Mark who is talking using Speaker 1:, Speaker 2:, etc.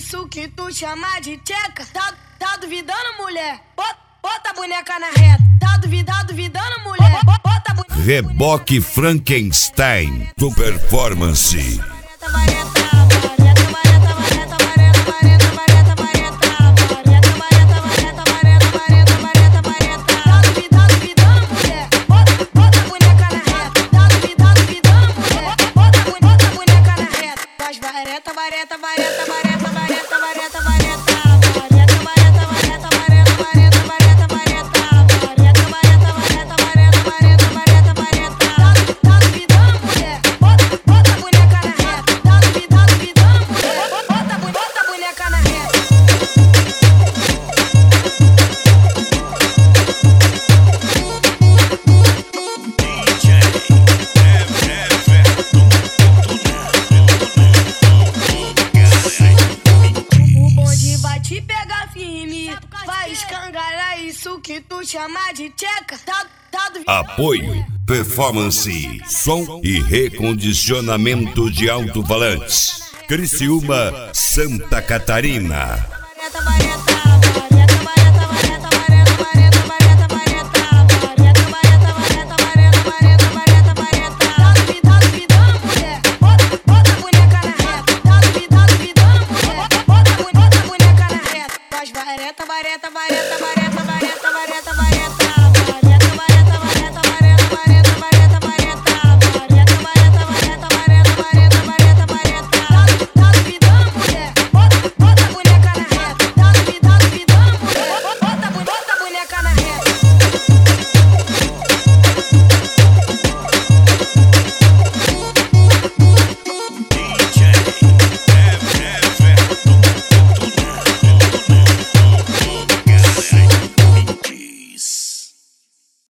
Speaker 1: isso que tu chama de tcheca. Tá duvidando, mulher? Bota a boneca na reta. Tá duvidando, mulher? Bota a boneca.
Speaker 2: Reboque Frankenstein do Performance.
Speaker 1: Te pegar firme, vai escangalhar isso que tu chama de tcheca.
Speaker 2: Apoio Performance, som e recondicionamento de alto-falantes. Criciúma, Santa Catarina.